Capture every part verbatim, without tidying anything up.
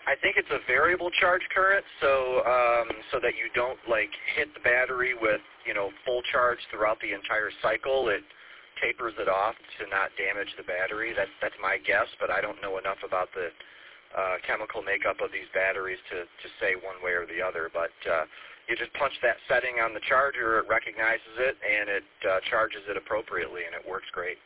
I think it's a variable charge current, so um, so that you don't like hit the battery with you know full charge throughout the entire cycle. It tapers it off to not damage the battery. That's that's my guess, but I don't know enough about the uh, chemical makeup of these batteries to to say one way or the other. But uh, you just punch that setting on the charger, it recognizes it, and it uh, charges it appropriately, and it works great.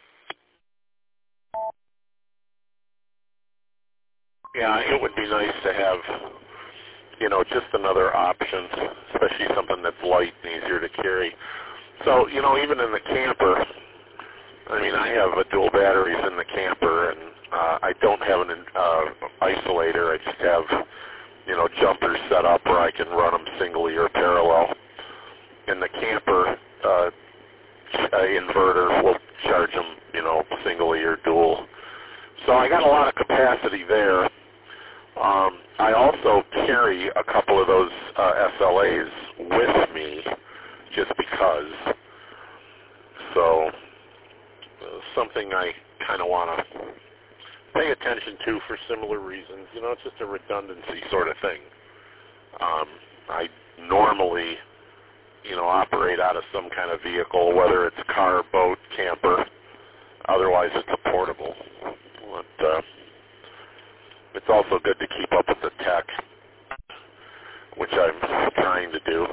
Yeah, it would be nice to have, you know, just another option, especially something that's light and easier to carry. So, you know, even in the camper, I mean, I have a dual batteries in the camper, and uh, I don't have an uh, isolator. I just have, you know, jumpers set up where I can run them singly or parallel. In the camper, uh, inverter will charge them, you know, singly or dual. So I got a lot of capacity there. Um, I also carry a couple of those uh, S L As with me just because. So uh, something I kind of want to pay attention to for similar reasons. You know, it's just a redundancy sort of thing. Um, I normally, you know, operate out of some kind of vehicle, whether it's car, boat, camper. Otherwise, it's a portable. But, uh, it's also good to keep up with the tech, which I'm trying to do.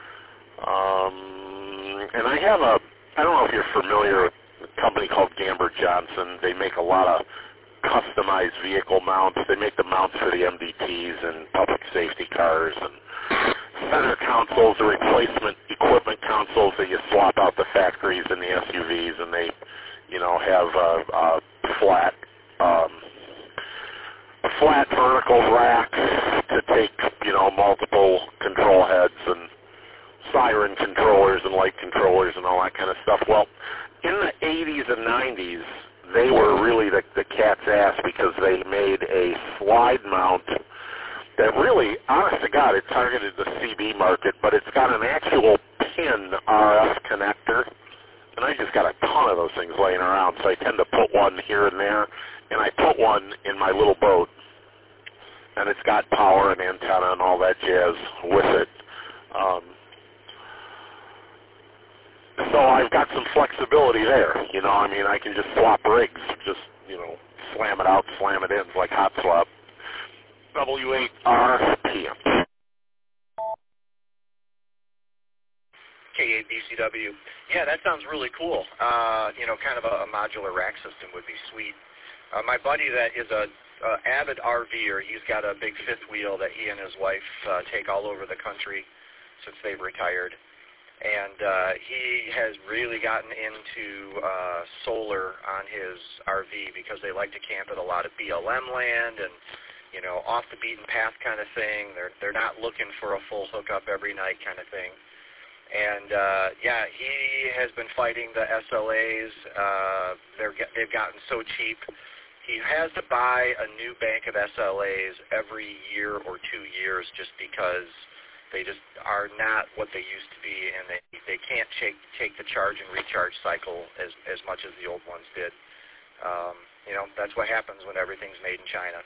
Um, and I have a, I don't know if you're familiar with a company called Gamber Johnson. They make a lot of customized vehicle mounts. They make the mounts for the M D Ts and public safety cars, and center consoles, the replacement equipment consoles that you swap out the factories in the S U Vs, and they, you know, have a, a flat, um, a flat vertical rack to take, you know, multiple control heads and siren controllers and light controllers and all that kind of stuff. Well, in the eighties and nineties, they were really the, the cat's ass because they made a slide mount that really, honest to God, it targeted the C B market, but it's got an actual pin R F connector, and I just got a ton of those things laying around, so I tend to put one here and there, and I put one in my little boat, and it's got power and antenna and all that jazz with it. Um, so I've got some flexibility there, you know, I mean, I can just swap rigs, just, you know, slam it out, slam it in, it's like hot swap. W eight R P M. K eight B C W. Yeah, that sounds really cool. Uh, you know, kind of a, a modular rack system would be sweet. Uh, my buddy that is a uh, avid RVer, he's got a big fifth wheel that he and his wife uh, take all over the country since they've retired. And uh, he has really gotten into uh, solar on his R V because they like to camp at a lot of B L M land and, you know, off the beaten path kind of thing. They're they're not looking for a full hookup every night kind of thing. And uh, yeah, he has been fighting the S L As. Uh, they're they've gotten so cheap. He has to buy a new bank of S L As every year or two years just because they just are not what they used to be, and they they can't take take the charge and recharge cycle as as much as the old ones did. Um, you know, that's what happens when everything's made in China.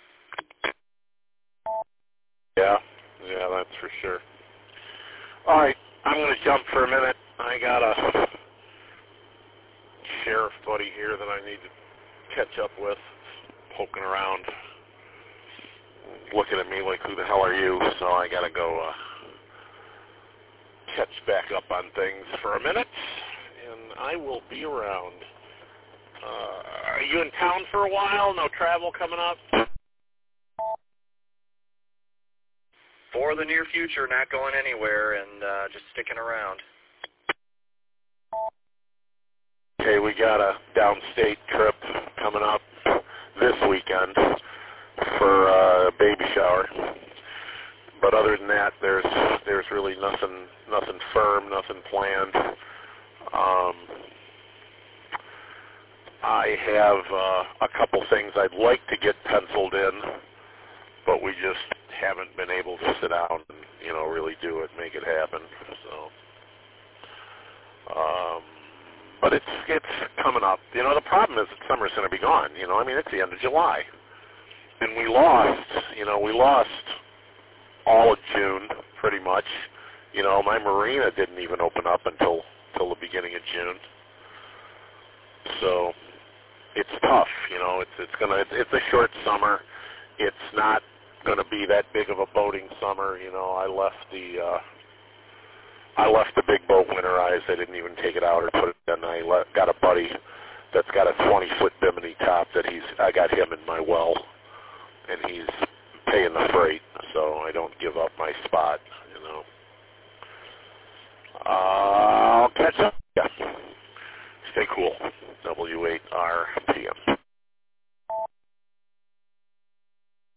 Yeah, yeah, that's for sure. All right, I'm going to jump for a minute. I got a sheriff buddy here that I need to catch up with, poking around, looking at me like, who the hell are you? So I got to go uh, catch back up on things for a minute, and I will be around. Uh, are you in town for a while? No travel coming up? For the near future, not going anywhere, and uh, just sticking around. Okay, we got a downstate trip coming up this weekend for a uh, baby shower. But other than that, there's there's really nothing nothing firm, nothing planned. Um, I have uh, a couple things I'd like to get penciled in, but we just haven't been able to sit down and, you know, really do it, make it happen. So, um, but it's it's coming up. You know, the problem is that summer's going to be gone. You know, I mean, it's the end of July, and we lost. You know, we lost all of June pretty much. You know, my marina didn't even open up until until the beginning of June. So it's tough. You know, it's it's gonna it's, it's a short summer. It's not going to be that big of a boating summer. You know, I left the uh, I left the big boat winterized. I didn't even take it out or put it in. I let, got a buddy that's got a twenty foot bimini top that he's I got him in my well, and he's paying the freight, so I don't give up my spot. You know, uh, I'll catch up. Yeah, stay cool. W eight R P M.